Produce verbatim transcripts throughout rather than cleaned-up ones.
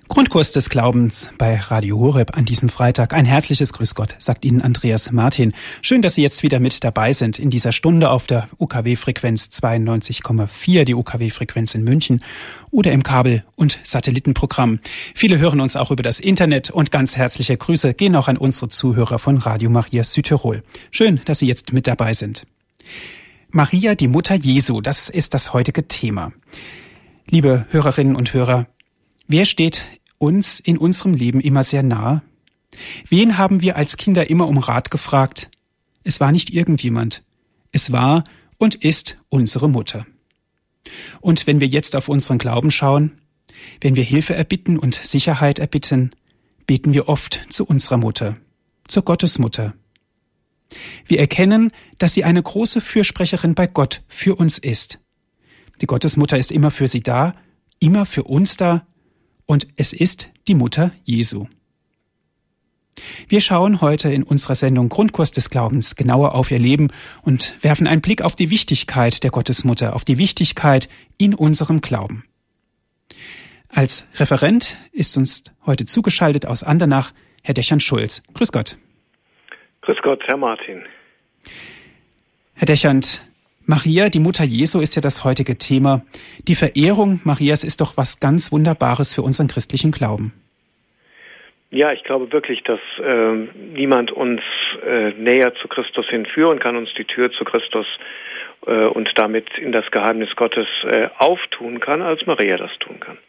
Grundkurs des Glaubens bei Radio Horeb an diesem Freitag. Ein herzliches Grüß Gott, sagt Ihnen Andreas Martin. Schön, dass Sie jetzt wieder mit dabei sind in dieser Stunde auf der U K W-Frequenz zweiundneunzig Komma vier, die U K W-Frequenz in München, oder im Kabel- und Satellitenprogramm. Viele hören uns auch über das Internet und ganz herzliche Grüße gehen auch an unsere Zuhörer von Radio Maria Südtirol. Schön, dass Sie jetzt mit dabei sind. Maria, die Mutter Jesu, das ist das heutige Thema. Liebe Hörerinnen und Hörer, wer steht uns in unserem Leben immer sehr nah? Wen haben wir als Kinder immer um Rat gefragt? Es war nicht irgendjemand. Es war und ist unsere Mutter. Und wenn wir jetzt auf unseren Glauben schauen, wenn wir Hilfe erbitten und Sicherheit erbitten, beten wir oft zu unserer Mutter, zur Gottesmutter. Wir erkennen, dass sie eine große Fürsprecherin bei Gott für uns ist. Die Gottesmutter ist immer für sie da, immer für uns da, und es ist die Mutter Jesu. Wir schauen heute in unserer Sendung Grundkurs des Glaubens genauer auf ihr Leben und werfen einen Blick auf die Wichtigkeit der Gottesmutter, auf die Wichtigkeit in unserem Glauben. Als Referent ist uns heute zugeschaltet aus Andernach Herr Dechant-Schulz. Grüß Gott. Grüß Gott, Herr Martin. Herr Dechant, Maria, die Mutter Jesu, ist ja das heutige Thema. Die Verehrung Marias ist doch was ganz Wunderbares für unseren christlichen Glauben. Ja, ich glaube wirklich, dass äh, niemand uns äh, näher zu Christus hinführen kann, uns die Tür zu Christus äh, und damit in das Geheimnis Gottes äh, auftun kann, als Maria das tun kann.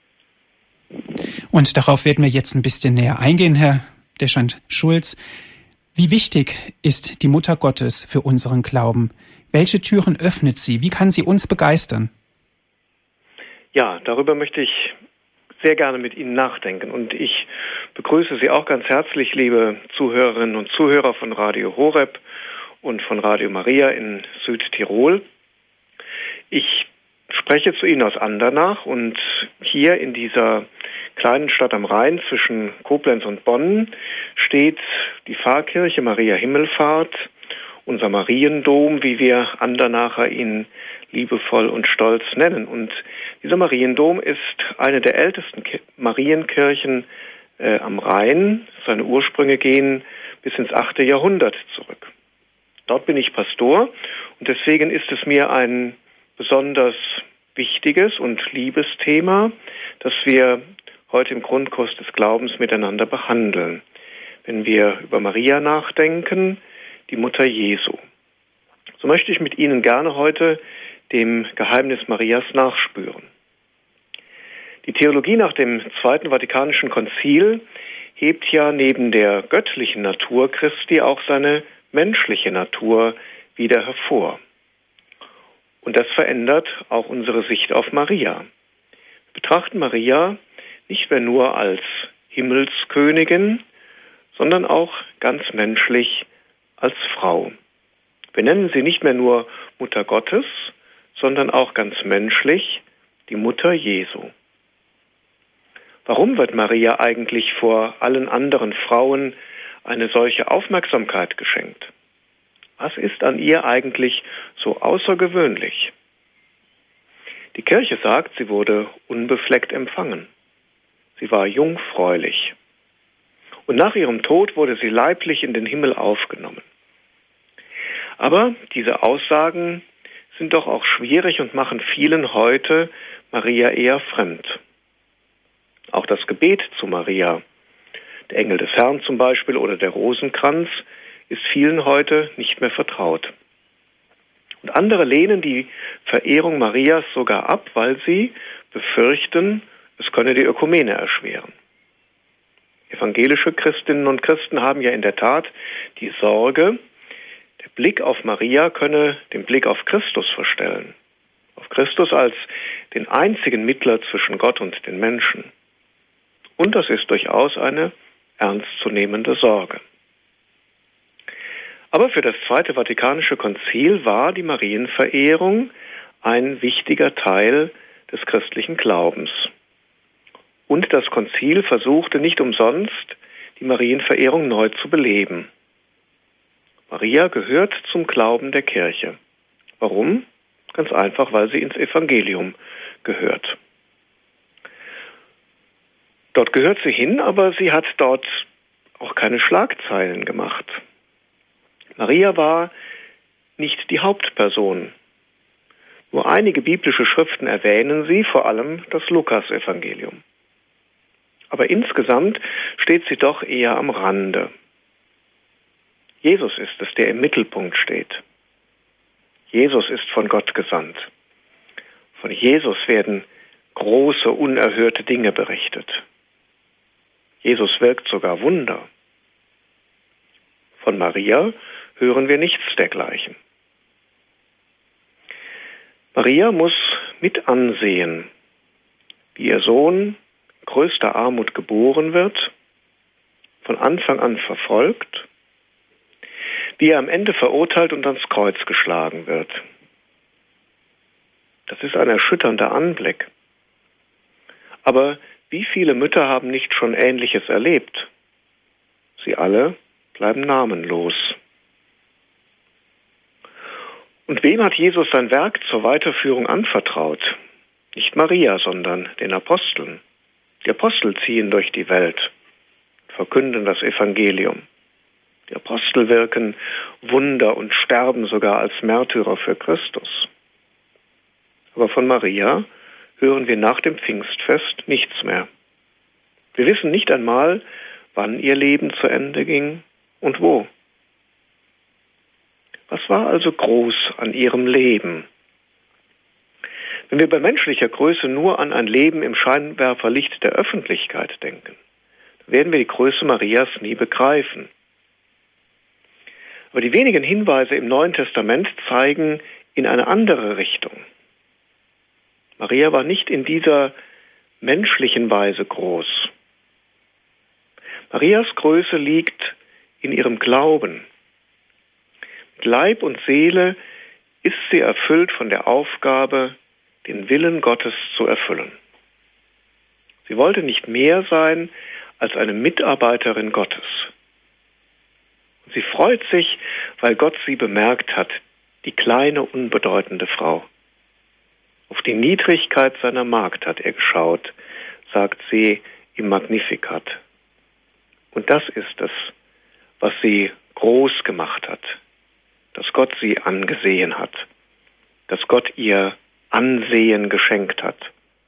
Und darauf werden wir jetzt ein bisschen näher eingehen, Herr Dechant-Schulz. Wie wichtig ist die Mutter Gottes für unseren Glauben? Welche Türen öffnet sie? Wie kann sie uns begeistern? Ja, darüber möchte ich sehr gerne mit Ihnen nachdenken. Und ich begrüße Sie auch ganz herzlich, liebe Zuhörerinnen und Zuhörer von Radio Horeb und von Radio Maria in Südtirol. Ich spreche zu Ihnen aus Andernach und hier in dieser kleinen Stadt am Rhein zwischen Koblenz und Bonn steht die Pfarrkirche Maria Himmelfahrt, unser Mariendom, wie wir Andernacher ihn liebevoll und stolz nennen. Und dieser Mariendom ist eine der ältesten Marienkirchen äh, am Rhein. Seine Ursprünge gehen bis ins achte Jahrhundert zurück. Dort bin ich Pastor und deswegen ist es mir ein besonders wichtiges und liebes Thema, das wir heute im Grundkurs des Glaubens miteinander behandeln. Wenn wir über Maria nachdenken, die Mutter Jesu. So möchte ich mit Ihnen gerne heute dem Geheimnis Marias nachspüren. Die Theologie nach dem Zweiten Vatikanischen Konzil hebt ja neben der göttlichen Natur Christi auch seine menschliche Natur wieder hervor. Und das verändert auch unsere Sicht auf Maria. Wir betrachten Maria nicht mehr nur als Himmelskönigin, sondern auch ganz menschlich als Frau. Wir nennen sie nicht mehr nur Mutter Gottes, sondern auch ganz menschlich die Mutter Jesu. Warum wird Maria eigentlich vor allen anderen Frauen eine solche Aufmerksamkeit geschenkt? Was ist an ihr eigentlich so außergewöhnlich? Die Kirche sagt, sie wurde unbefleckt empfangen. Sie war jungfräulich. Und nach ihrem Tod wurde sie leiblich in den Himmel aufgenommen. Aber diese Aussagen sind doch auch schwierig und machen vielen heute Maria eher fremd. Auch das Gebet zu Maria, der Engel des Herrn zum Beispiel oder der Rosenkranz, ist vielen heute nicht mehr vertraut. Und andere lehnen die Verehrung Marias sogar ab, weil sie befürchten, es könne die Ökumene erschweren. Evangelische Christinnen und Christen haben ja in der Tat die Sorge, der Blick auf Maria könne den Blick auf Christus verstellen. Auf Christus als den einzigen Mittler zwischen Gott und den Menschen. Und das ist durchaus eine ernstzunehmende Sorge. Aber für das Zweite Vatikanische Konzil war die Marienverehrung ein wichtiger Teil des christlichen Glaubens. Und das Konzil versuchte nicht umsonst, die Marienverehrung neu zu beleben. Maria gehört zum Glauben der Kirche. Warum? Ganz einfach, weil sie ins Evangelium gehört. Dort gehört sie hin, aber sie hat dort auch keine Schlagzeilen gemacht. Maria war nicht die Hauptperson. Nur einige biblische Schriften erwähnen sie, vor allem das Lukas-Evangelium. Aber insgesamt steht sie doch eher am Rande. Jesus ist es, der im Mittelpunkt steht. Jesus ist von Gott gesandt. Von Jesus werden große, unerhörte Dinge berichtet. Jesus wirkt sogar Wunder. Von Maria hören wir nichts dergleichen. Maria muss mit ansehen, wie ihr Sohn in größter Armut geboren wird, von Anfang an verfolgt, wie er am Ende verurteilt und ans Kreuz geschlagen wird. Das ist ein erschütternder Anblick. Aber wie viele Mütter haben nicht schon Ähnliches erlebt? Sie alle bleiben namenlos. Und wem hat Jesus sein Werk zur Weiterführung anvertraut? Nicht Maria, sondern den Aposteln. Die Apostel ziehen durch die Welt, verkünden das Evangelium. Die Apostel wirken Wunder und sterben sogar als Märtyrer für Christus. Aber von Maria hören wir nach dem Pfingstfest nichts mehr. Wir wissen nicht einmal, wann ihr Leben zu Ende ging und wo. Was war also groß an ihrem Leben? Wenn wir bei menschlicher Größe nur an ein Leben im Scheinwerferlicht der Öffentlichkeit denken, dann werden wir die Größe Marias nie begreifen. Aber die wenigen Hinweise im Neuen Testament zeigen in eine andere Richtung. Maria war nicht in dieser menschlichen Weise groß. Marias Größe liegt in ihrem Glauben. Mit Leib und Seele ist sie erfüllt von der Aufgabe, den Willen Gottes zu erfüllen. Sie wollte nicht mehr sein als eine Mitarbeiterin Gottes. Und sie freut sich, weil Gott sie bemerkt hat, die kleine, unbedeutende Frau. Auf die Niedrigkeit seiner Magd hat er geschaut, sagt sie im Magnificat. Und das ist es, was sie groß gemacht hat, dass Gott sie angesehen hat, dass Gott ihr Ansehen geschenkt hat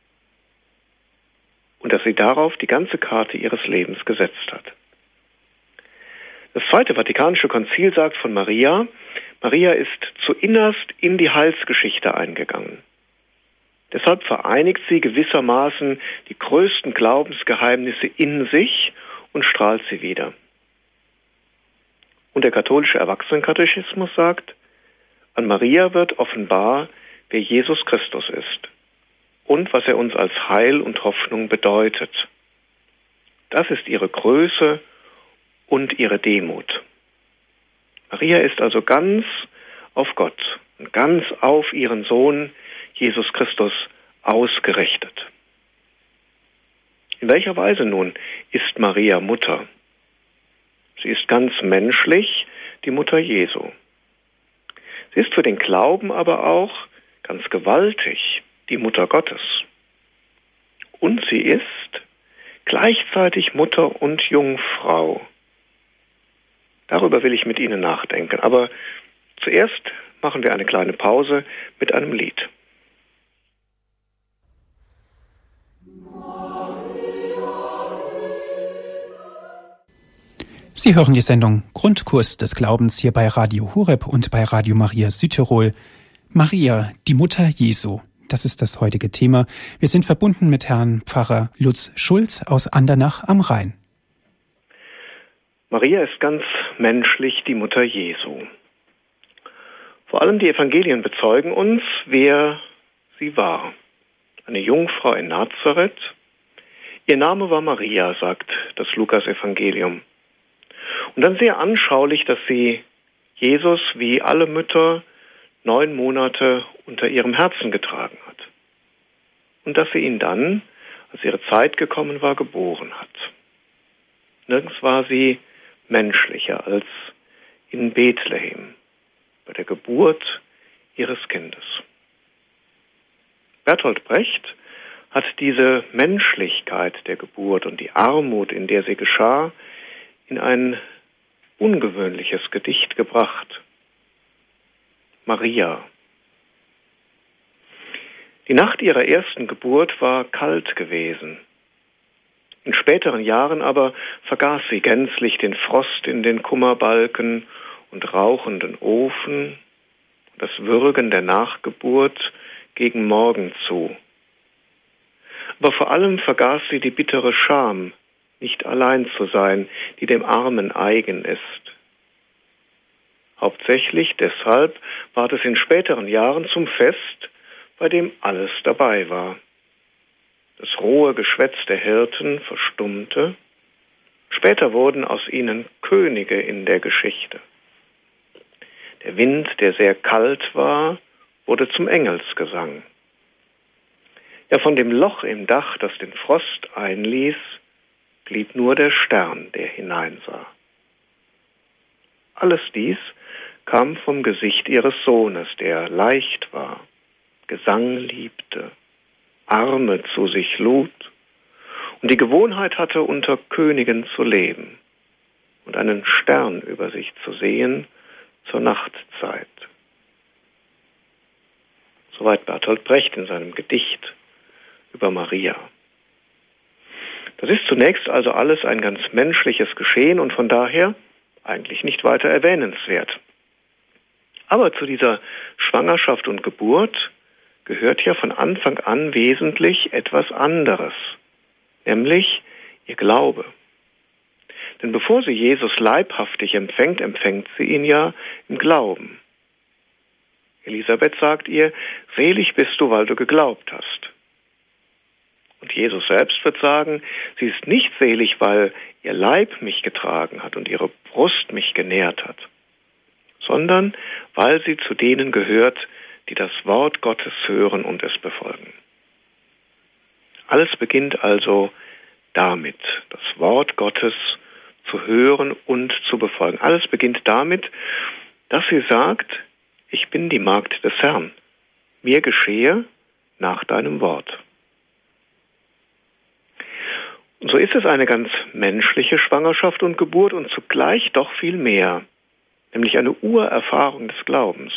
und dass sie darauf die ganze Karte ihres Lebens gesetzt hat. Das Zweite Vatikanische Konzil sagt von Maria, Maria ist zuinnerst in die Heilsgeschichte eingegangen. Deshalb vereinigt sie gewissermaßen die größten Glaubensgeheimnisse in sich und strahlt sie wieder. Und der katholische Erwachsenenkatechismus sagt, an Maria wird offenbar, wer Jesus Christus ist und was er uns als Heil und Hoffnung bedeutet. Das ist ihre Größe und ihre Demut. Maria ist also ganz auf Gott und ganz auf ihren Sohn Jesus Christus ausgerichtet. In welcher Weise nun ist Maria Mutter? Sie ist ganz menschlich die Mutter Jesu. Sie ist für den Glauben aber auch ganz gewaltig die Mutter Gottes. Und sie ist gleichzeitig Mutter und Jungfrau. Darüber will ich mit Ihnen nachdenken. Aber zuerst machen wir eine kleine Pause mit einem Lied. Sie hören die Sendung Grundkurs des Glaubens hier bei Radio Horeb und bei Radio Maria Südtirol. Maria, die Mutter Jesu, das ist das heutige Thema. Wir sind verbunden mit Herrn Pfarrer Lutz Schulz aus Andernach am Rhein. Maria ist ganz menschlich die Mutter Jesu. Vor allem die Evangelien bezeugen uns, wer sie war. Eine Jungfrau in Nazareth. Ihr Name war Maria, sagt das Lukas-Evangelium. Und dann sehr anschaulich, dass sie Jesus wie alle Mütter neun Monate unter ihrem Herzen getragen hat. Und dass sie ihn dann, als ihre Zeit gekommen war, geboren hat. Nirgends war sie menschlicher als in Bethlehem, bei der Geburt ihres Kindes. Bertolt Brecht hat diese Menschlichkeit der Geburt und die Armut, in der sie geschah, in ein ungewöhnliches Gedicht gebracht. Maria. Die Nacht ihrer ersten Geburt war kalt gewesen. In späteren Jahren aber vergaß sie gänzlich den Frost in den Kummerbalken und rauchenden Ofen, das Würgen der Nachgeburt gegen morgen zu. Aber vor allem vergaß sie die bittere Scham, nicht allein zu sein, die dem Armen eigen ist. Hauptsächlich deshalb ward es in späteren Jahren zum Fest, bei dem alles dabei war. Das rohe Geschwätz der Hirten verstummte. Später wurden aus ihnen Könige in der Geschichte. Der Wind, der sehr kalt war, wurde zum Engelsgesang. Ja, von dem Loch im Dach, das den Frost einließ, blieb nur der Stern, der hineinsah. Alles dies kam vom Gesicht ihres Sohnes, der leicht war, Gesang liebte, Arme zu sich lud und die Gewohnheit hatte, unter Königen zu leben und einen Stern über sich zu sehen zur Nachtzeit. Soweit Bertolt Brecht in seinem Gedicht über Maria. Das ist zunächst also alles ein ganz menschliches Geschehen und von daher eigentlich nicht weiter erwähnenswert. Aber zu dieser Schwangerschaft und Geburt gehört ja von Anfang an wesentlich etwas anderes, nämlich ihr Glaube. Denn bevor sie Jesus leibhaftig empfängt, empfängt sie ihn ja im Glauben. Elisabeth sagt ihr, selig bist du, weil du geglaubt hast. Und Jesus selbst wird sagen, sie ist nicht selig, weil ihr Leib mich getragen hat und ihre Brust mich genährt hat, sondern weil sie zu denen gehört, die das Wort Gottes hören und es befolgen. Alles beginnt also damit, das Wort Gottes zu hören und zu befolgen. Alles beginnt damit, dass sie sagt, ich bin die Magd des Herrn. Mir geschehe nach deinem Wort. Und so ist es eine ganz menschliche Schwangerschaft und Geburt und zugleich doch viel mehr, nämlich eine Urerfahrung des Glaubens.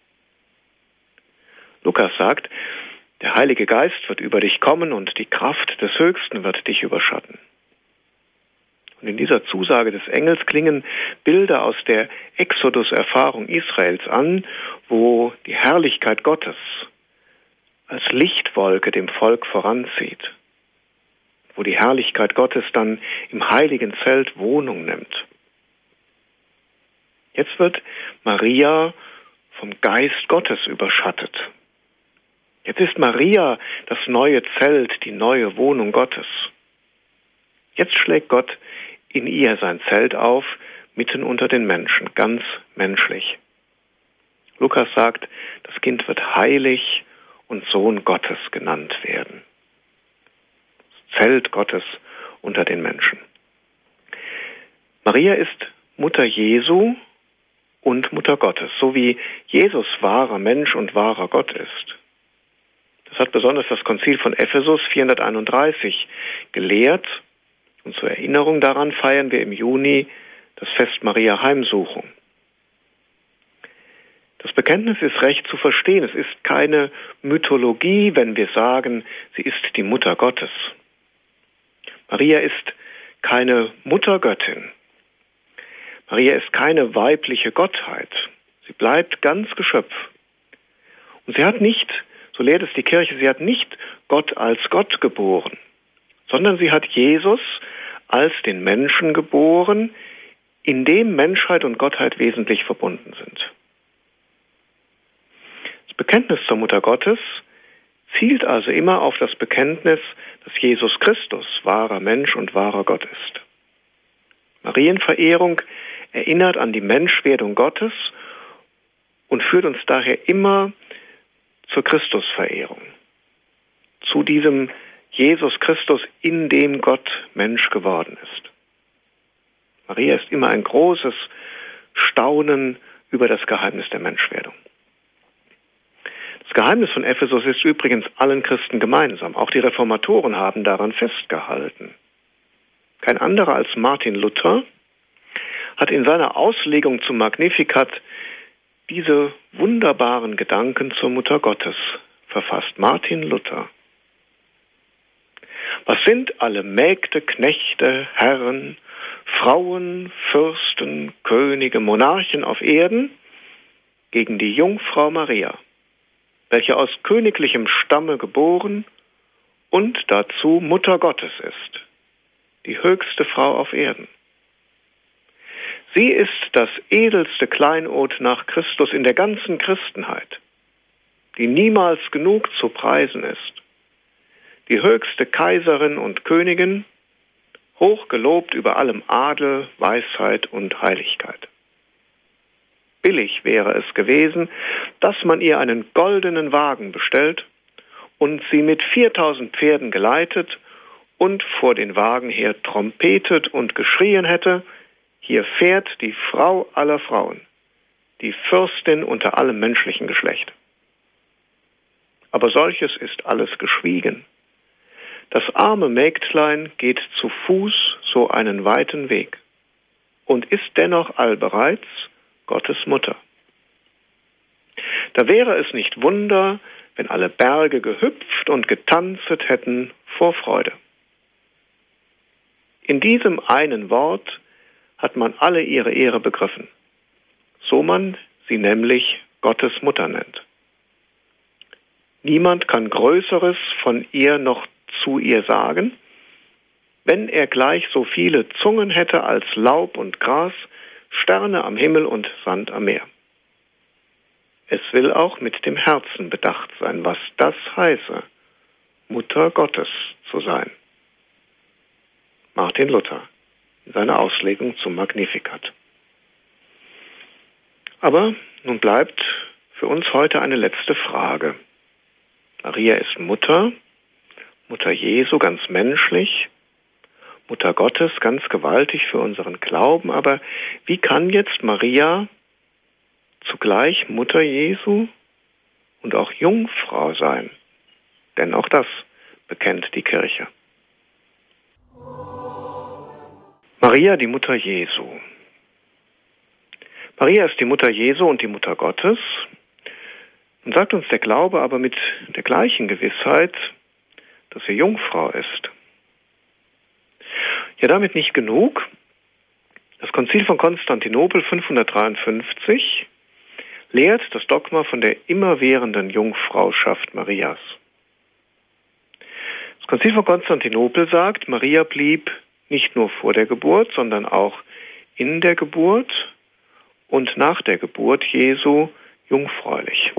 Lukas sagt, der Heilige Geist wird über dich kommen und die Kraft des Höchsten wird dich überschatten. Und in dieser Zusage des Engels klingen Bilder aus der Exodus-Erfahrung Israels an, wo die Herrlichkeit Gottes als Lichtwolke dem Volk voranzieht, wo die Herrlichkeit Gottes dann im heiligen Zelt Wohnung nimmt. Jetzt wird Maria vom Geist Gottes überschattet. Jetzt ist Maria das neue Zelt, die neue Wohnung Gottes. Jetzt schlägt Gott in ihr sein Zelt auf, mitten unter den Menschen, ganz menschlich. Lukas sagt, das Kind wird heilig und Sohn Gottes genannt werden. Das Zelt Gottes unter den Menschen. Maria ist Mutter Jesu und Mutter Gottes, so wie Jesus wahrer Mensch und wahrer Gott ist. Das hat besonders das Konzil von Ephesus vierhunderteinunddreißig gelehrt. Und zur Erinnerung daran feiern wir im Juni das Fest Maria Heimsuchung. Das Bekenntnis ist recht zu verstehen. Es ist keine Mythologie, wenn wir sagen, sie ist die Mutter Gottes. Maria ist keine Muttergöttin. Maria ist keine weibliche Gottheit. Sie bleibt ganz Geschöpf. Und sie hat nicht, so lehrt es die Kirche, sie hat nicht Gott als Gott geboren, sondern sie hat Jesus als den Menschen geboren, in dem Menschheit und Gottheit wesentlich verbunden sind. Das Bekenntnis zur Mutter Gottes zielt also immer auf das Bekenntnis, dass Jesus Christus wahrer Mensch und wahrer Gott ist. Marienverehrung erinnert an die Menschwerdung Gottes und führt uns daher immer zur Christusverehrung, zu diesem Jesus Christus, in dem Gott Mensch geworden ist. Maria ist immer ein großes Staunen über das Geheimnis der Menschwerdung. Das Das Geheimnis von Ephesus ist übrigens allen Christen gemeinsam. Auch die Reformatoren haben daran festgehalten. Kein anderer als Martin Luther hat in seiner Auslegung zum Magnificat diese wunderbaren Gedanken zur Mutter Gottes verfasst. Martin Luther. Was sind alle Mägde, Knechte, Herren, Frauen, Fürsten, Könige, Monarchen auf Erden gegen die Jungfrau Maria, welche aus königlichem Stamme geboren und dazu Mutter Gottes ist, die höchste Frau auf Erden. Sie ist das edelste Kleinod nach Christus in der ganzen Christenheit, die niemals genug zu preisen ist, die höchste Kaiserin und Königin, hochgelobt über allem Adel, Weisheit und Heiligkeit. Billig wäre es gewesen, dass man ihr einen goldenen Wagen bestellt und sie mit viertausend Pferden geleitet und vor den Wagen her trompetet und geschrien hätte: Hier fährt die Frau aller Frauen, die Fürstin unter allem menschlichen Geschlecht. Aber solches ist alles geschwiegen. Das arme Mägdlein geht zu Fuß so einen weiten Weg und ist dennoch allbereits Gottes Mutter. Da wäre es nicht Wunder, wenn alle Berge gehüpft und getanzet hätten vor Freude. In diesem einen Wort hat man alle ihre Ehre begriffen, so man sie nämlich Gottes Mutter nennt. Niemand kann Größeres von ihr noch zu ihr sagen, wenn er gleich so viele Zungen hätte als Laub und Gras, Sterne am Himmel und Sand am Meer. Es will auch mit dem Herzen bedacht sein, was das heiße, Mutter Gottes zu sein. Martin Luther in seiner Auslegung zum Magnificat. Aber nun bleibt für uns heute eine letzte Frage. Maria ist Mutter, Mutter Jesu ganz menschlich, Mutter Gottes ganz gewaltig für unseren Glauben. Aber wie kann jetzt Maria zugleich Mutter Jesu und auch Jungfrau sein? Denn auch das bekennt die Kirche. Maria, die Mutter Jesu. Maria ist die Mutter Jesu und die Mutter Gottes. Und sagt uns der Glaube aber mit der gleichen Gewissheit, dass sie Jungfrau ist. Ja, damit nicht genug. Das Konzil von Konstantinopel fünfhundertdreiundfünfzig lehrt das Dogma von der immerwährenden Jungfrauschaft Marias. Das Konzil von Konstantinopel sagt, Maria blieb nicht nur vor der Geburt, sondern auch in der Geburt und nach der Geburt Jesu jungfräulich.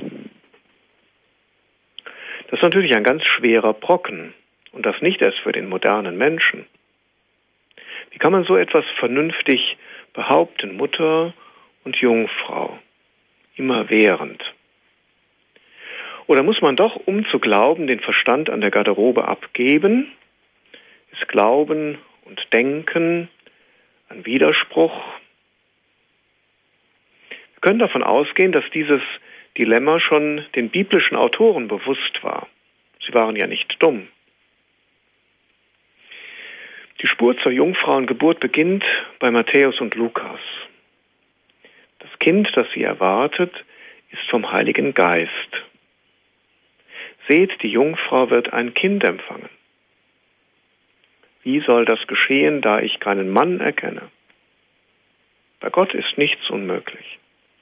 Das ist natürlich ein ganz schwerer Brocken und das nicht erst für den modernen Menschen. Wie kann man so etwas vernünftig behaupten, Mutter und Jungfrau, immerwährend? Oder muss man doch, um zu glauben, den Verstand an der Garderobe abgeben? Ist Glauben und Denken ein Widerspruch? Wir können davon ausgehen, dass dieses Dilemma schon den biblischen Autoren bewusst war. Sie waren ja nicht dumm. Die Spur zur Jungfrauengeburt beginnt bei Matthäus und Lukas. Das Kind, das sie erwartet, ist vom Heiligen Geist. Seht, die Jungfrau wird ein Kind empfangen. Wie soll das geschehen, da ich keinen Mann erkenne? Bei Gott ist nichts unmöglich.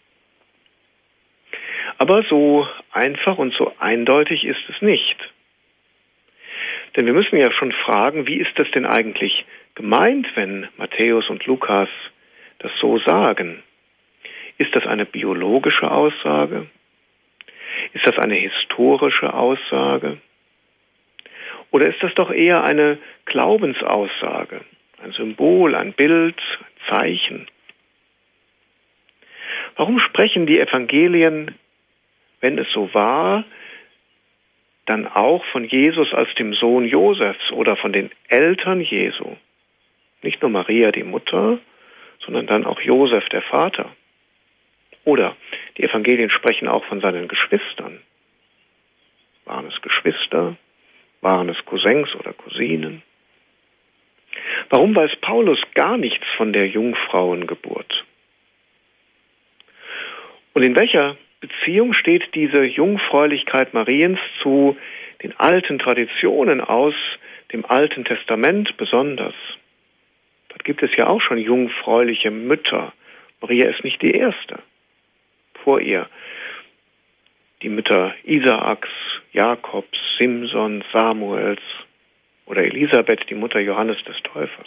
Aber so einfach und so eindeutig ist es nicht. Denn wir müssen ja schon fragen, wie ist das denn eigentlich gemeint, wenn Matthäus und Lukas das so sagen? Ist das eine biologische Aussage? Ist das eine historische Aussage? Oder ist das doch eher eine Glaubensaussage, ein Symbol, ein Bild, ein Zeichen? Warum sprechen die Evangelien, wenn es so war, dann auch von Jesus als dem Sohn Josefs oder von den Eltern Jesu? Nicht nur Maria, die Mutter, sondern dann auch Josef, der Vater. Oder die Evangelien sprechen auch von seinen Geschwistern. Waren es Geschwister? Waren es Cousins oder Cousinen? Warum weiß Paulus gar nichts von der Jungfrauengeburt? Und in welcher Beziehung steht diese Jungfräulichkeit Mariens zu den alten Traditionen aus dem Alten Testament besonders? Dort gibt es ja auch schon jungfräuliche Mütter. Maria ist nicht die erste. Vor ihr die Mütter Isaaks, Jakobs, Simsons, Samuels oder Elisabeth, die Mutter Johannes des Täufers.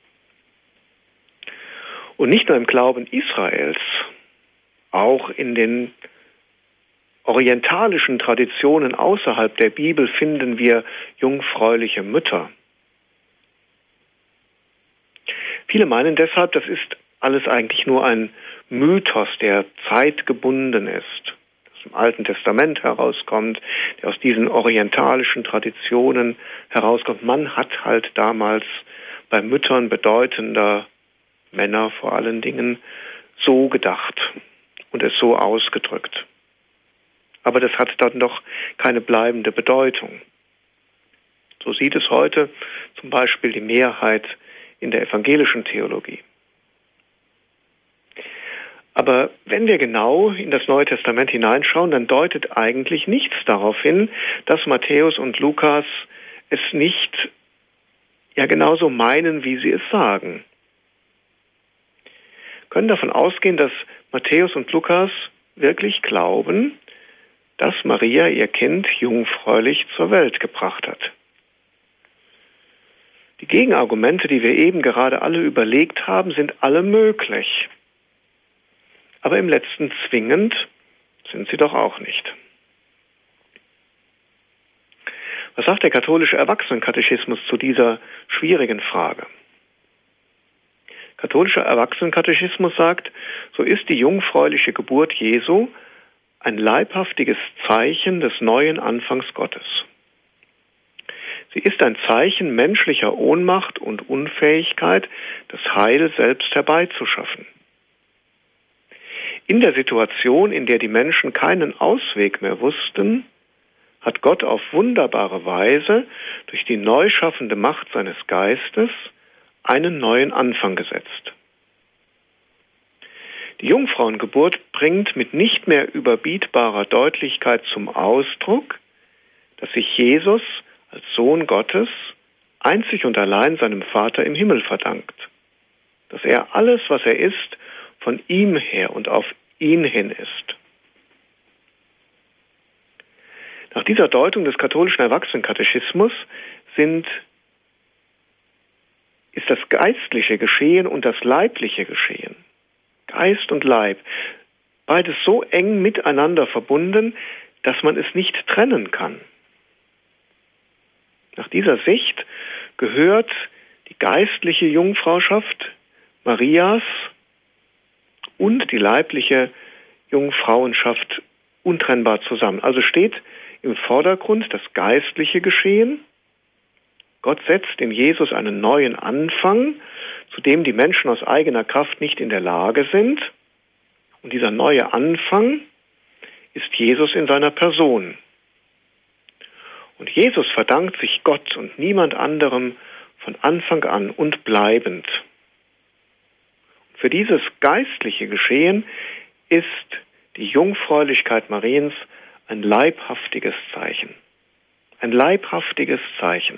Und nicht nur im Glauben Israels, auch in den orientalischen Traditionen außerhalb der Bibel finden wir jungfräuliche Mütter. Viele meinen deshalb, das ist alles eigentlich nur ein Mythos, der zeitgebunden ist, das im Alten Testament herauskommt, der aus diesen orientalischen Traditionen herauskommt. Man hat halt damals bei Müttern bedeutender Männer vor allen Dingen so gedacht und es so ausgedrückt. Aber das hat dann doch keine bleibende Bedeutung. So sieht es heute zum Beispiel die Mehrheit in der evangelischen Theologie. Aber wenn wir genau in das Neue Testament hineinschauen, dann deutet eigentlich nichts darauf hin, dass Matthäus und Lukas es nicht ja genauso meinen, wie sie es sagen. Wir können davon ausgehen, dass Matthäus und Lukas wirklich glauben, dass Maria ihr Kind jungfräulich zur Welt gebracht hat. Die Gegenargumente, die wir eben gerade alle überlegt haben, sind alle möglich. Aber im letzten zwingend sind sie doch auch nicht. Was sagt der katholische Erwachsenenkatechismus zu dieser schwierigen Frage? Katholischer Erwachsenenkatechismus sagt, so ist die jungfräuliche Geburt Jesu ein leibhaftiges Zeichen des neuen Anfangs Gottes. Sie ist ein Zeichen menschlicher Ohnmacht und Unfähigkeit, das Heil selbst herbeizuschaffen. In der Situation, in der die Menschen keinen Ausweg mehr wussten, hat Gott auf wunderbare Weise durch die neu schaffende Macht seines Geistes einen neuen Anfang gesetzt. Die Jungfrauengeburt bringt mit nicht mehr überbietbarer Deutlichkeit zum Ausdruck, dass sich Jesus als Sohn Gottes einzig und allein seinem Vater im Himmel verdankt, dass er alles, was er ist, von ihm her und auf ihn hin ist. Nach dieser Deutung des katholischen Erwachsenenkatechismus sind, ist das geistliche Geschehen und das leibliche Geschehen, Geist und Leib, beides so eng miteinander verbunden, dass man es nicht trennen kann. Nach dieser Sicht gehört die geistliche Jungfrauschaft Marias und die leibliche Jungfrauenschaft untrennbar zusammen. Also steht im Vordergrund das geistliche Geschehen. Gott setzt in Jesus einen neuen Anfang, zu dem die Menschen aus eigener Kraft nicht in der Lage sind. Und dieser neue Anfang ist Jesus in seiner Person. Und Jesus verdankt sich Gott und niemand anderem von Anfang an und bleibend. Für dieses geistliche Geschehen ist die Jungfräulichkeit Mariens ein leibhaftiges Zeichen. Ein leibhaftiges Zeichen.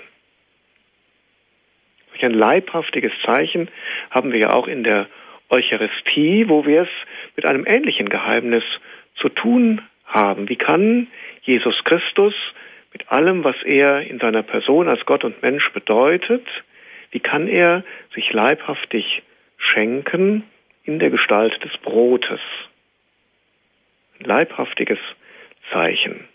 Durch ein leibhaftiges Zeichen haben wir ja auch in der Eucharistie, wo wir es mit einem ähnlichen Geheimnis zu tun haben. Wie kann Jesus Christus mit allem, was er in seiner Person als Gott und Mensch bedeutet, wie kann er sich leibhaftig schenken in der Gestalt des Brotes? Ein leibhaftiges Zeichen.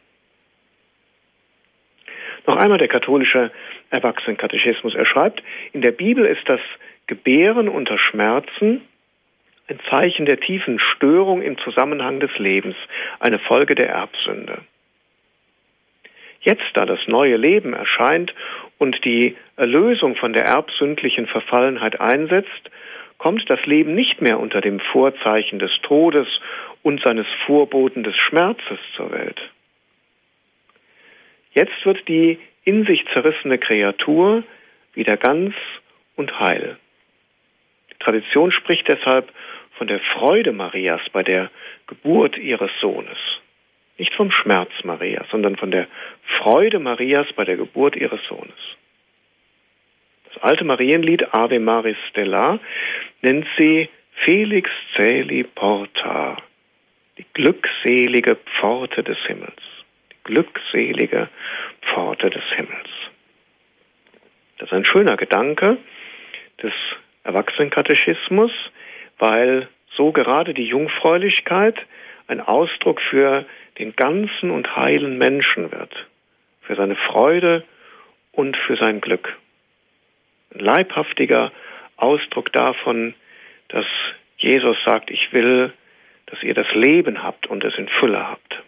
Noch einmal der katholische Erwachsenenkatechismus. Er schreibt, in der Bibel ist das Gebären unter Schmerzen ein Zeichen der tiefen Störung im Zusammenhang des Lebens, eine Folge der Erbsünde. Jetzt, da das neue Leben erscheint und die Erlösung von der erbsündlichen Verfallenheit einsetzt, kommt das Leben nicht mehr unter dem Vorzeichen des Todes und seines Vorboten des Schmerzes zur Welt. Jetzt wird die in sich zerrissene Kreatur wieder ganz und heil. Die Tradition spricht deshalb von der Freude Marias bei der Geburt ihres Sohnes. Nicht vom Schmerz Marias, sondern von der Freude Marias bei der Geburt ihres Sohnes. Das alte Marienlied Ave Maris Stella nennt sie Felix Caeli Porta, die glückselige Pforte des Himmels. Die glückselige Pforte des Himmels. Das ist ein schöner Gedanke des Erwachsenenkatechismus, weil so gerade die Jungfräulichkeit ein Ausdruck für den ganzen und heilen Menschen wird, für seine Freude und für sein Glück. Ein leibhaftiger Ausdruck davon, dass Jesus sagt, ich will, dass ihr das Leben habt und es in Fülle habt.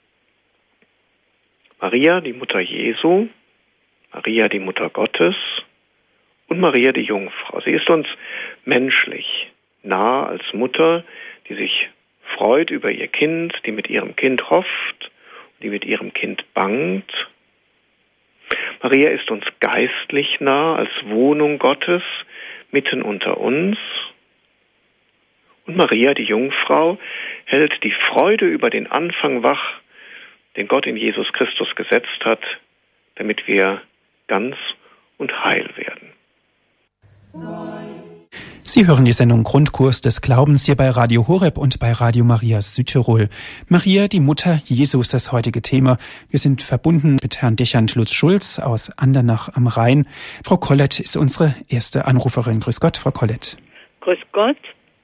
Maria, die Mutter Jesu, Maria, die Mutter Gottes und Maria, die Jungfrau. Sie ist uns menschlich nah als Mutter, die sich freut über ihr Kind, die mit ihrem Kind hofft, die mit ihrem Kind bangt. Maria ist uns geistlich nah als Wohnung Gottes mitten unter uns. Und Maria, die Jungfrau, hält die Freude über den Anfang wach, den Gott in Jesus Christus gesetzt hat, damit wir ganz und heil werden. Sie hören die Sendung Grundkurs des Glaubens hier bei Radio Horeb und bei Radio Maria Südtirol. Maria, die Mutter Jesu, ist das heutige Thema. Wir sind verbunden mit Herrn Dechant Lutz Schulz aus Andernach am Rhein. Frau Kollett ist unsere erste Anruferin. Grüß Gott, Frau Kollett. Grüß Gott,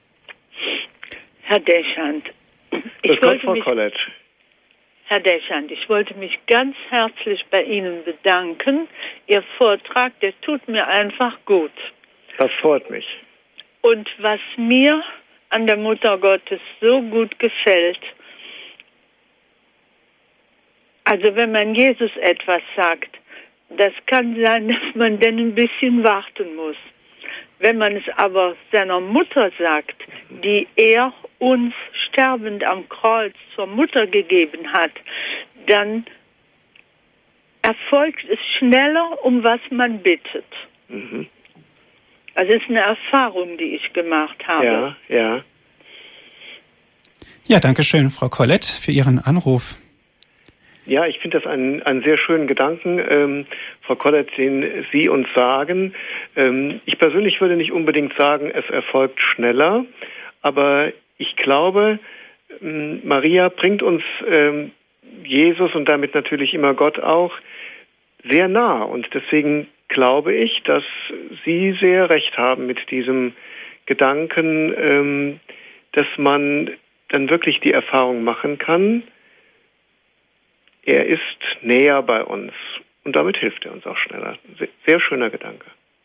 Herr Dechant. Ich Grüß Gott, wollte Frau mich, Kollett. Herr Dechant, ich wollte mich ganz herzlich bei Ihnen bedanken. Ihr Vortrag, der tut mir einfach gut. Das freut mich. Und was mir an der Mutter Gottes so gut gefällt, also wenn man Jesus etwas sagt, das kann sein, dass man dann ein bisschen warten muss. Wenn man es aber seiner Mutter sagt, die er uns sterbend am Kreuz zur Mutter gegeben hat, dann erfolgt es schneller, um was man bittet. Mhm. Also es ist eine Erfahrung, die ich gemacht habe. Ja, ja. Ja, danke schön, Frau Kollett, für Ihren Anruf. Ja, ich finde das einen, einen sehr schönen Gedanken, ähm, Frau Kollett, den Sie uns sagen. Ähm, ich persönlich würde nicht unbedingt sagen, es erfolgt schneller, aber ich glaube, ähm, Maria bringt uns ähm, Jesus und damit natürlich immer Gott auch sehr nah. Und deswegen glaube ich, dass Sie sehr recht haben mit diesem Gedanken, ähm, dass man dann wirklich die Erfahrung machen kann, er ist näher bei uns und damit hilft er uns auch schneller. Sehr, sehr schöner Gedanke.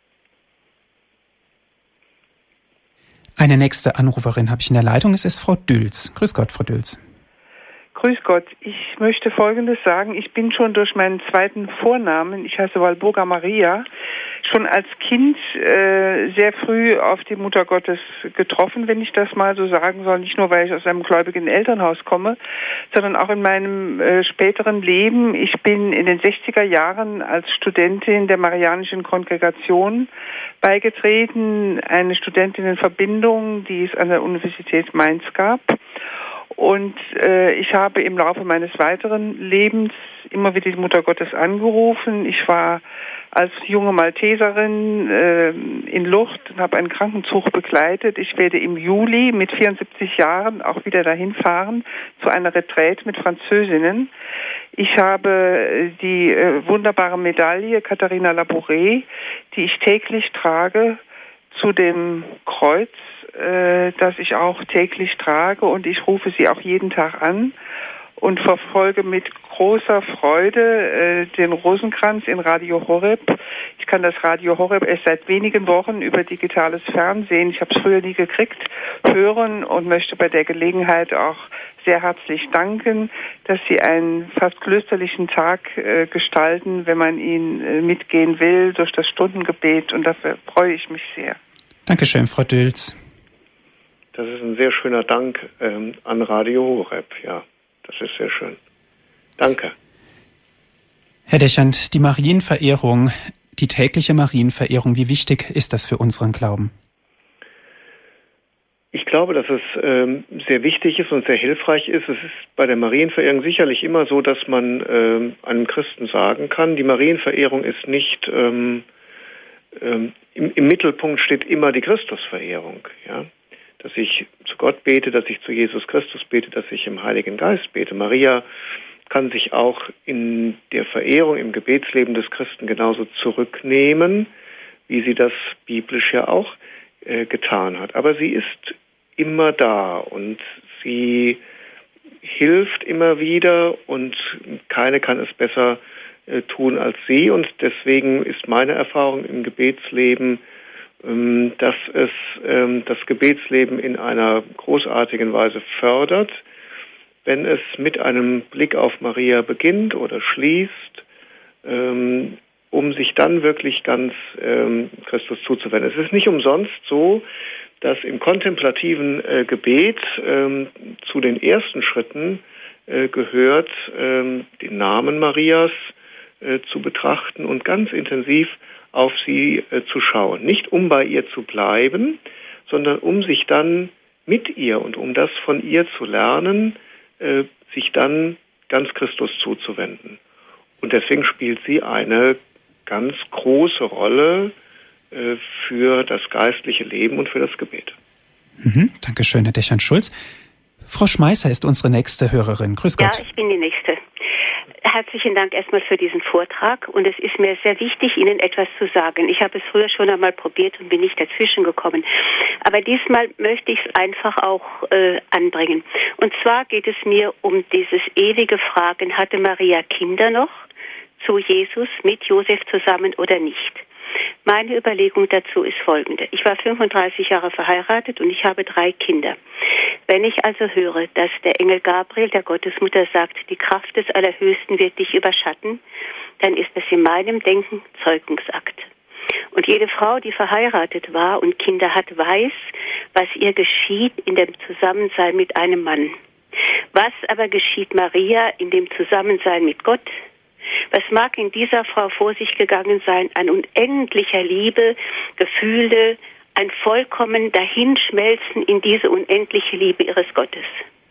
Eine nächste Anruferin habe ich in der Leitung. Es ist Frau Dülz. Grüß Gott, Frau Dülz. Grüß Gott. Ich möchte Folgendes sagen. Ich bin schon durch meinen zweiten Vornamen, ich heiße Walburga Maria, schon als Kind äh, sehr früh auf die Mutter Gottes getroffen, wenn ich das mal so sagen soll. Nicht nur, weil ich aus einem gläubigen Elternhaus komme, sondern auch in meinem äh, späteren Leben. Ich bin in den sechziger Jahren als Studentin der Marianischen Kongregation beigetreten, eine Studentinnenverbindung, die es an der Universität Mainz gab. Und äh, ich habe im Laufe meines weiteren Lebens immer wieder die Mutter Gottes angerufen. Ich war als junge Malteserin äh, in Lucht und habe einen Krankenzug begleitet. Ich werde im Juli mit vierundsiebzig Jahren auch wieder dahin fahren zu einer Retraite mit Französinnen. Ich habe die äh, wunderbare Medaille Katharina Labouré, die ich täglich trage, zu dem Kreuz, äh, das ich auch täglich trage, und ich rufe sie auch jeden Tag an und verfolge mit großer Freude äh, den Rosenkranz in Radio Horeb. Ich kann das Radio Horeb erst seit wenigen Wochen über digitales Fernsehen, ich habe es früher nie gekriegt, hören und möchte bei der Gelegenheit auch sehr herzlich danken, dass Sie einen fast klösterlichen Tag äh, gestalten, wenn man ihn äh, mitgehen will, durch das Stundengebet, und dafür freue ich mich sehr. Dankeschön, Frau Dülz. Das ist ein sehr schöner Dank ähm, an Radio Horeb, ja. Das ist sehr schön. Danke. Herr Dechant, die Marienverehrung, die tägliche Marienverehrung, wie wichtig ist das für unseren Glauben? Ich glaube, dass es ähm, sehr wichtig ist und sehr hilfreich ist. Es ist bei der Marienverehrung sicherlich immer so, dass man ähm, einem Christen sagen kann, die Marienverehrung ist nicht, ähm, ähm, im, im Mittelpunkt steht immer die Christusverehrung. Ja? Dass ich zu Gott bete, dass ich zu Jesus Christus bete, dass ich im Heiligen Geist bete. Maria kann sich auch in der Verehrung, im Gebetsleben des Christen genauso zurücknehmen, wie sie das biblisch ja auch äh, getan hat. Aber sie ist immer da und sie hilft immer wieder und keine kann es besser äh, tun als sie. Und deswegen ist meine Erfahrung im Gebetsleben, ähm, dass es ähm, das Gebetsleben in einer großartigen Weise fördert, wenn es mit einem Blick auf Maria beginnt oder schließt, ähm, um sich dann wirklich ganz ähm, Christus zuzuwenden. Es ist nicht umsonst so, dass im kontemplativen äh, Gebet ähm, zu den ersten Schritten äh, gehört, ähm, den Namen Marias äh, zu betrachten und ganz intensiv auf sie äh, zu schauen. Nicht um bei ihr zu bleiben, sondern um sich dann mit ihr und um das von ihr zu lernen, äh, sich dann ganz Christus zuzuwenden. Und deswegen spielt sie eine ganz große Rolle für das geistliche Leben und für das Gebet. Mhm, Dankeschön, Herr Dechant-Schulz. Frau Schmeißer ist unsere nächste Hörerin. Grüß Gott. Ja, ich bin die Nächste. Herzlichen Dank erstmal für diesen Vortrag und es ist mir sehr wichtig, Ihnen etwas zu sagen. Ich habe es früher schon einmal probiert und bin nicht dazwischen gekommen. Aber diesmal möchte ich es einfach auch äh, anbringen. Und zwar geht es mir um dieses ewige Fragen, hatte Maria Kinder noch zu Jesus mit Josef zusammen oder nicht? Meine Überlegung dazu ist folgende. Ich war fünfunddreißig Jahre verheiratet und ich habe drei Kinder. Wenn ich also höre, dass der Engel Gabriel, der Gottesmutter, sagt, die Kraft des Allerhöchsten wird dich überschatten, dann ist das in meinem Denken Zeugungsakt. Und jede Frau, die verheiratet war und Kinder hat, weiß, was ihr geschieht in dem Zusammensein mit einem Mann. Was aber geschieht Maria in dem Zusammensein mit Gott? Was mag in dieser Frau vor sich gegangen sein an unendlicher Liebe, Gefühle, ein vollkommen Dahinschmelzen in diese unendliche Liebe ihres Gottes?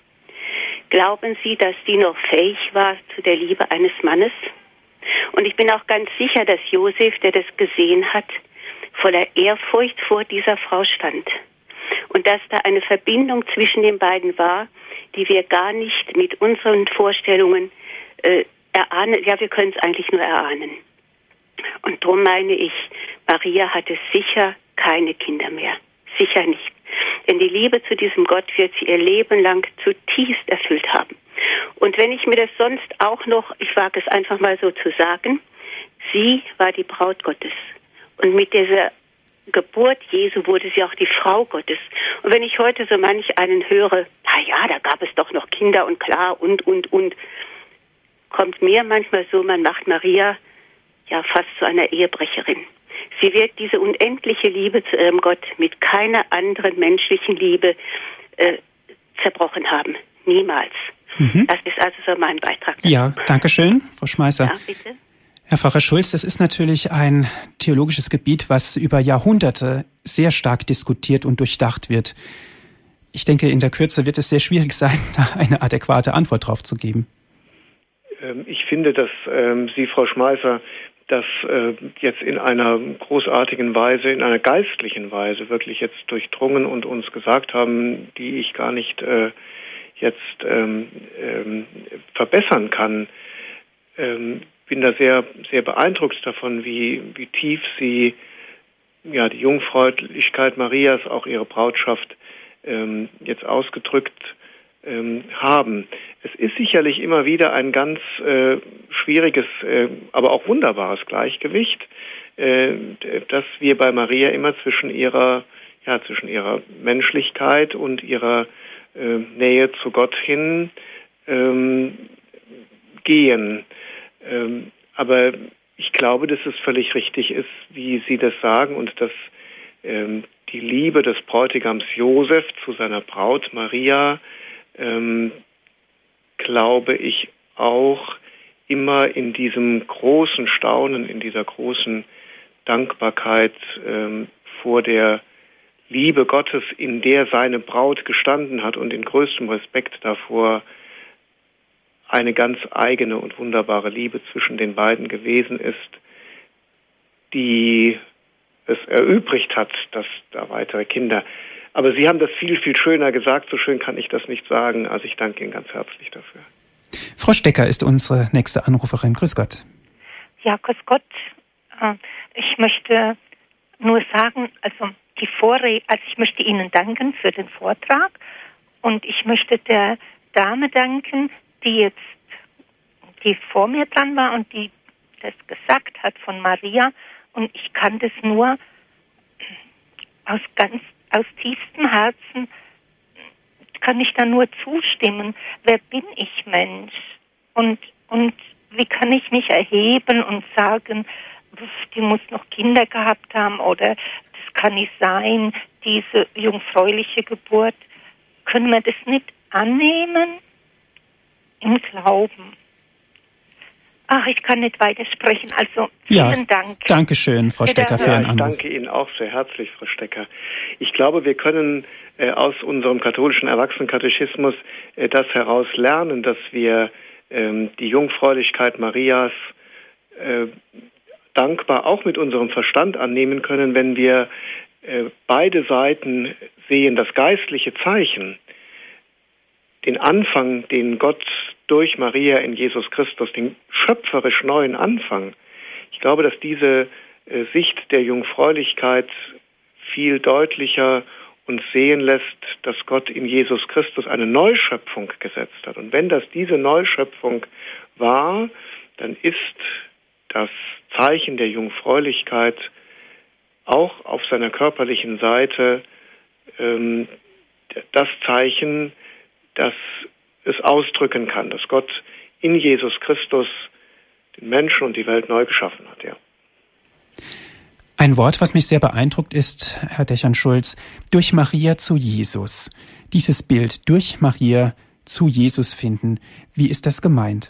Glauben Sie, dass sie noch fähig war zu der Liebe eines Mannes? Und ich bin auch ganz sicher, dass Josef, der das gesehen hat, voller Ehrfurcht vor dieser Frau stand. Und dass da eine Verbindung zwischen den beiden war, die wir gar nicht mit unseren Vorstellungen äh, erahnen, ja, wir können es eigentlich nur erahnen. Und darum meine ich, Maria hatte sicher keine Kinder mehr. Sicher nicht. Denn die Liebe zu diesem Gott wird sie ihr Leben lang zutiefst erfüllt haben. Und wenn ich mir das sonst auch noch, ich wage es einfach mal so zu sagen, sie war die Braut Gottes. Und mit dieser Geburt Jesu wurde sie auch die Frau Gottes. Und wenn ich heute so manch einen höre, na ja, da gab es doch noch Kinder und klar und, und, und, kommt mir manchmal so, man macht Maria ja fast zu einer Ehebrecherin. Sie wird diese unendliche Liebe zu ihrem Gott mit keiner anderen menschlichen Liebe äh, zerbrochen haben. Niemals. Mhm. Das ist also so mein Beitrag dazu. Ja, danke schön, Frau Schmeißer. Ja, bitte. Herr Pfarrer Schulz, das ist natürlich ein theologisches Gebiet, was über Jahrhunderte sehr stark diskutiert und durchdacht wird. Ich denke, in der Kürze wird es sehr schwierig sein, da eine adäquate Antwort drauf zu geben. Ich finde, dass ähm, Sie, Frau Schmeißer, das äh, jetzt in einer großartigen Weise, in einer geistlichen Weise wirklich jetzt durchdrungen und uns gesagt haben, die ich gar nicht äh, jetzt ähm, ähm, verbessern kann. Ähm, bin da sehr, sehr beeindruckt davon, wie, wie tief Sie ja die Jungfräulichkeit Marias, auch ihre Brautschaft ähm, jetzt ausgedrückt ähm, haben. Es ist sicherlich immer wieder ein ganz äh, schwieriges, äh, aber auch wunderbares Gleichgewicht, äh, dass wir bei Maria immer zwischen ihrer, ja, zwischen ihrer Menschlichkeit und ihrer äh, Nähe zu Gott hin ähm, gehen. Ähm, aber ich glaube, dass es völlig richtig ist, wie Sie das sagen, und dass ähm, die Liebe des Bräutigams Josef zu seiner Braut Maria, ähm, glaube ich, auch immer in diesem großen Staunen, in dieser großen Dankbarkeit ähm, vor der Liebe Gottes, in der seine Braut gestanden hat und in größtem Respekt davor eine ganz eigene und wunderbare Liebe zwischen den beiden gewesen ist, die es erübrigt hat, dass da weitere Kinder. Aber Sie haben das viel, viel schöner gesagt. So schön kann ich das nicht sagen. Also ich danke Ihnen ganz herzlich dafür. Frau Stecker ist unsere nächste Anruferin. Grüß Gott. Ja, grüß Gott. Ich möchte nur sagen, also die Vorrede, also ich möchte Ihnen danken für den Vortrag und ich möchte der Dame danken, die jetzt, die vor mir dran war und die das gesagt hat von Maria, und ich kann das nur aus ganz, aus tiefstem Herzen, kann ich da nur zustimmen. Wer bin ich, Mensch? Und, und wie kann ich mich erheben und sagen, die muss noch Kinder gehabt haben oder das kann nicht sein, diese jungfräuliche Geburt. Können wir das nicht annehmen im Glauben? Ach, ich kann nicht weitersprechen. Also vielen ja, Dank. Danke schön, Frau Stecker, für Ihren Anruf. Ich danke Ihnen auch sehr herzlich, Frau Stecker. Ich glaube, wir können äh, aus unserem katholischen Erwachsenenkatechismus äh, das heraus lernen, dass wir äh, die Jungfräulichkeit Marias äh, dankbar auch mit unserem Verstand annehmen können, wenn wir äh, beide Seiten sehen, das geistliche Zeichen, den Anfang, den Gott durch Maria in Jesus Christus, den schöpferisch neuen Anfang. Ich glaube, dass diese äh, Sicht der Jungfräulichkeit viel deutlicher uns sehen lässt, dass Gott in Jesus Christus eine Neuschöpfung gesetzt hat. Und wenn das diese Neuschöpfung war, dann ist das Zeichen der Jungfräulichkeit auch auf seiner körperlichen Seite ähm, das Zeichen, das es ausdrücken kann, dass Gott in Jesus Christus den Menschen und die Welt neu geschaffen hat, ja. Ein Wort, was mich sehr beeindruckt, ist, Herr Dechern-Schulz, durch Maria zu Jesus. Dieses Bild, durch Maria zu Jesus finden, wie ist das gemeint?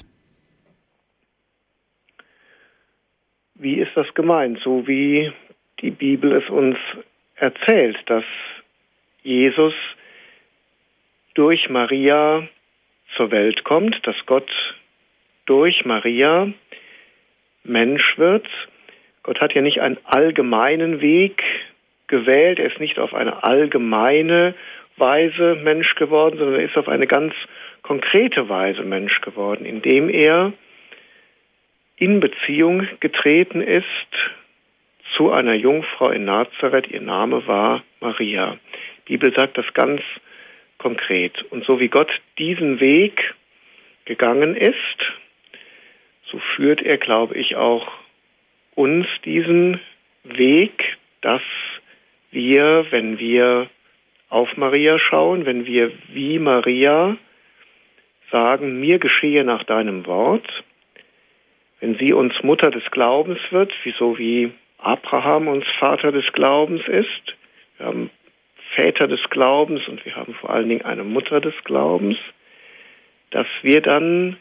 Wie ist das gemeint? So wie die Bibel es uns erzählt, dass Jesus durch Maria zur Welt kommt, dass Gott durch Maria Mensch wird. Gott hat ja nicht einen allgemeinen Weg gewählt, er ist nicht auf eine allgemeine Weise Mensch geworden, sondern er ist auf eine ganz konkrete Weise Mensch geworden, indem er in Beziehung getreten ist zu einer Jungfrau in Nazareth. Ihr Name war Maria. Die Bibel sagt das ganz konkret. Und so wie Gott diesen Weg gegangen ist, so führt er, glaube ich, auch uns diesen Weg, dass wir, wenn wir auf Maria schauen, wenn wir wie Maria sagen, mir geschehe nach deinem Wort, wenn sie uns Mutter des Glaubens wird, wie so wie Abraham uns Vater des Glaubens ist, wir haben Väter des Glaubens und wir haben vor allen Dingen eine Mutter des Glaubens, dass wir dann,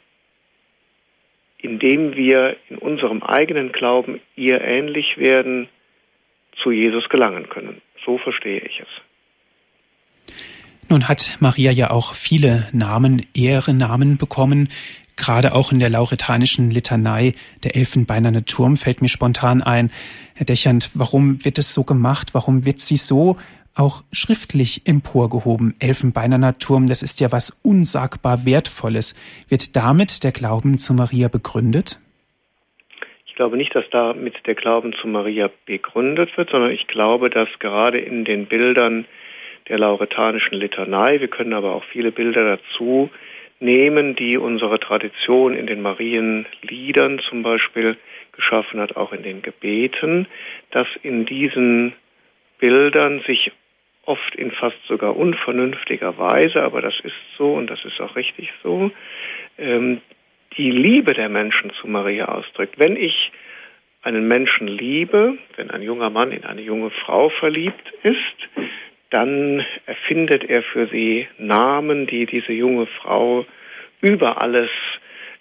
indem wir in unserem eigenen Glauben ihr ähnlich werden, zu Jesus gelangen können. So verstehe ich es. Nun hat Maria ja auch viele Namen, Ehrennamen bekommen. Gerade auch in der lauretanischen Litanei, der Elfenbeinerne Turm, fällt mir spontan ein. Herr Dechant, warum wird es so gemacht? Warum wird sie so auch schriftlich emporgehoben? Elfenbeinerner Turm, das ist ja was unsagbar Wertvolles. Wird damit der Glauben zu Maria begründet? Ich glaube nicht, dass damit der Glauben zu Maria begründet wird, sondern ich glaube, dass gerade in den Bildern der lauretanischen Litanei, wir können aber auch viele Bilder dazu nehmen, die unsere Tradition in den Marienliedern zum Beispiel geschaffen hat, auch in den Gebeten, dass in diesen Bildern sich oft in fast sogar unvernünftiger Weise, aber das ist so und das ist auch richtig so, ähm, die Liebe der Menschen zu Maria ausdrückt. Wenn ich einen Menschen liebe, wenn ein junger Mann in eine junge Frau verliebt ist, dann erfindet er für sie Namen, die diese junge Frau über alles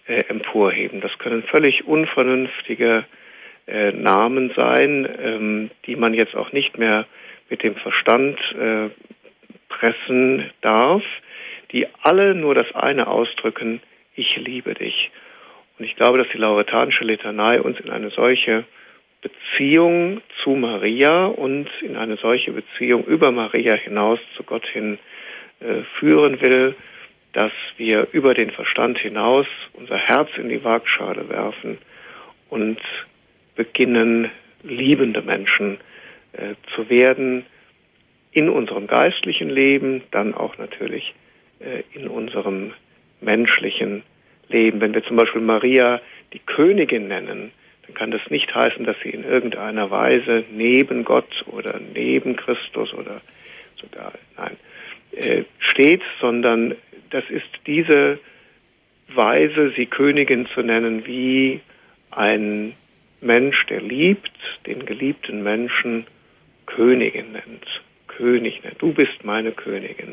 äh, emporheben. Das können völlig unvernünftige äh, Namen sein, ähm, die man jetzt auch nicht mehr mit dem Verstand äh, pressen darf, die alle nur das eine ausdrücken: Ich liebe dich. Und ich glaube, dass die lauretanische Litanei uns in eine solche Beziehung zu Maria und in eine solche Beziehung über Maria hinaus zu Gott hin äh, führen will, dass wir über den Verstand hinaus unser Herz in die Waagschale werfen und beginnen, liebende Menschen äh, zu werden, in unserem geistlichen Leben, dann auch natürlich äh, in unserem menschlichen Leben. Wenn wir zum Beispiel Maria die Königin nennen, dann kann das nicht heißen, dass sie in irgendeiner Weise neben Gott oder neben Christus oder sogar, nein, äh, steht, sondern das ist diese Weise, sie Königin zu nennen, wie ein Mensch, der liebt, den geliebten Menschen Königin nennt. König nennt. Du bist meine Königin.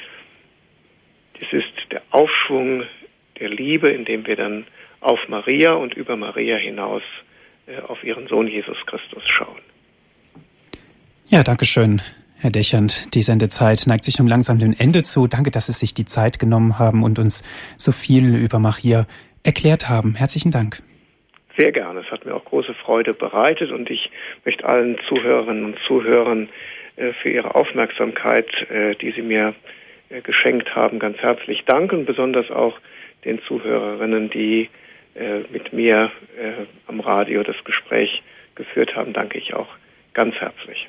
Das ist der Aufschwung der Liebe, indem wir dann auf Maria und über Maria hinaus äh, auf ihren Sohn Jesus Christus schauen. Ja, danke schön, Herr Dechant. Die Sendezeit neigt sich nun langsam dem Ende zu. Danke, dass Sie sich die Zeit genommen haben und uns so viel über Maria erklärt haben. Herzlichen Dank. Sehr gerne. Es hat mir auch große Freude bereitet und ich möchte allen Zuhörerinnen und Zuhörern äh, für ihre Aufmerksamkeit, äh, die sie mir äh, geschenkt haben, ganz herzlich danken. Besonders auch den Zuhörerinnen, die äh, mit mir äh, am Radio das Gespräch geführt haben, danke ich auch ganz herzlich.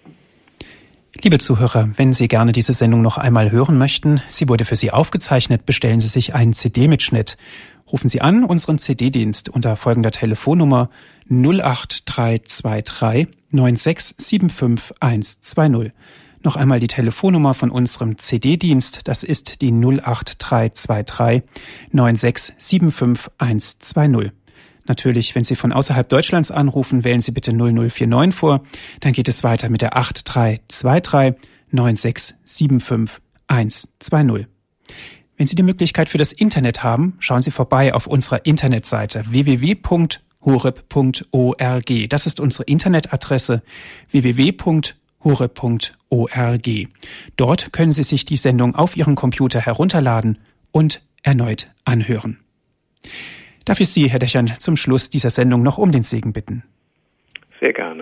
Liebe Zuhörer, wenn Sie gerne diese Sendung noch einmal hören möchten, sie wurde für Sie aufgezeichnet, bestellen Sie sich einen C D-Mitschnitt. Rufen Sie an unseren C D-Dienst unter folgender Telefonnummer null acht drei zwei drei neun sechs sieben fünf eins zwei null. Noch einmal die Telefonnummer von unserem C D-Dienst, das ist die null acht drei zwei drei neun sechs sieben fünf eins zwei null. Natürlich, wenn Sie von außerhalb Deutschlands anrufen, wählen Sie bitte null null vier neun vor. Dann geht es weiter mit der acht drei zwei drei neun sechs sieben fünf eins zwei null. Wenn Sie die Möglichkeit für das Internet haben, schauen Sie vorbei auf unserer Internetseite w w w punkt horeb punkt org. Das ist unsere Internetadresse w w w punkt horeb punkt org. Dort können Sie sich die Sendung auf Ihren Computer herunterladen und erneut anhören. Darf ich Sie, Herr Dechant, zum Schluss dieser Sendung noch um den Segen bitten? Sehr gerne.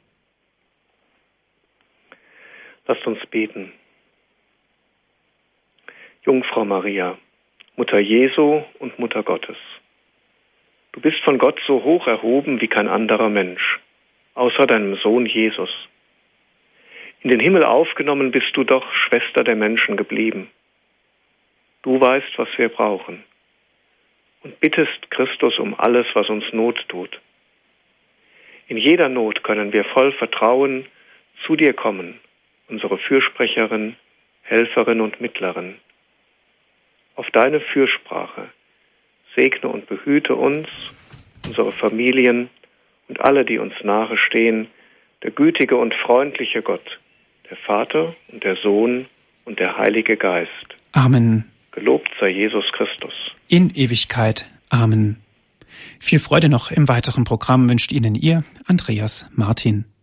Lasst uns beten. Jungfrau Maria, Mutter Jesu und Mutter Gottes, du bist von Gott so hoch erhoben wie kein anderer Mensch, außer deinem Sohn Jesus. In den Himmel aufgenommen bist du doch Schwester der Menschen geblieben. Du weißt, was wir brauchen und bittest Christus um alles, was uns Not tut. In jeder Not können wir voll Vertrauen zu dir kommen, unsere Fürsprecherin, Helferin und Mittlerin. Auf deine Fürsprache segne und behüte uns, unsere Familien und alle, die uns nahe stehen, der gütige und freundliche Gott, der Vater und der Sohn und der Heilige Geist. Amen. Gelobt sei Jesus Christus. In Ewigkeit. Amen. Viel Freude noch im weiteren Programm wünscht Ihnen Ihr Andreas Martin.